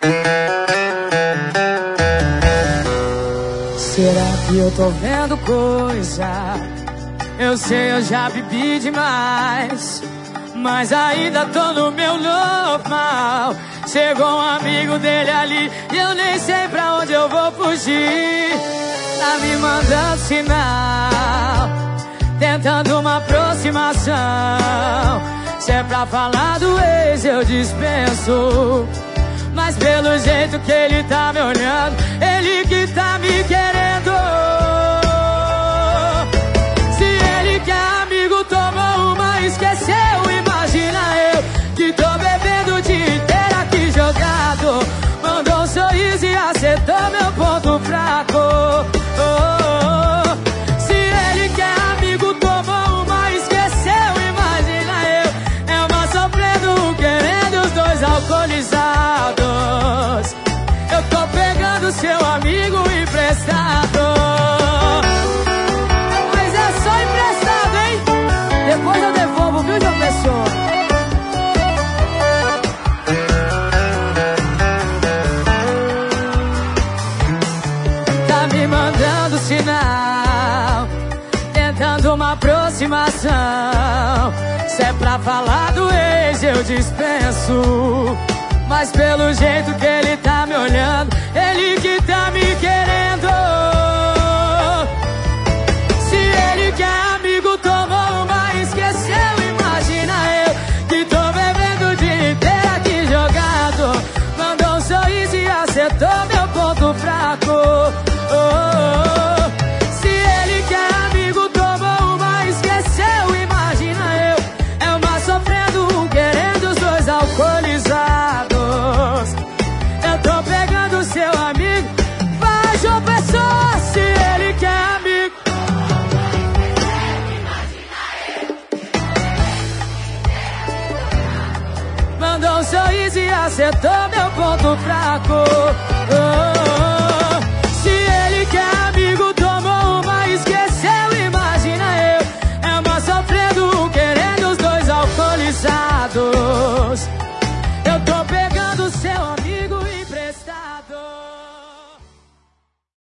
Será que eu tô vendo coisa? Eu sei, eu já bebi demais, mas ainda tô no meu normal. Chegou um amigo dele ali e eu nem sei pra onde eu vou fugir. Tá me mandando sinal, tentando uma aproximação. Se é pra falar do ex eu dispenso, mas pelo jeito que ele tá me olhando, ele que tá me querendo. Se ele que é amigo tomou uma, esqueceu. Imagina eu que tô bebendo o dia inteiro aqui jogado. Mandou um sorriso e acertou meu ponto fraco. Se ele que é amigo tomou uma, esqueceu. Imagina eu, é uma sofrendo, um querendo, os dois alcoolizados. Eu tô pegando seu amigo emprestado. Mas é só emprestado, hein? Depois eu devolvo, viu, João Pessoa? Tá me mandando sinal, tentando uma aproximação. Se é pra falar do ex eu dispenso, mas pelo jeito que ele tá me olhando, ele que tá me querendo. Se ele que é amigo tomou uma, esqueceu. Imagina eu que tô bebendo o dia inteiro aqui jogado. Mandou um sorriso e acertou meu ponto fraco. Se ele que é amigo tomou uma, esqueceu. Imagina eu, é uma sofrendo, um querendo, os dois alcoolizados. Eu tô pegando seu amigo, vai, João Pessoa. Se ele que é amigo, mandou um sorriso e acertou meu ponto fraco.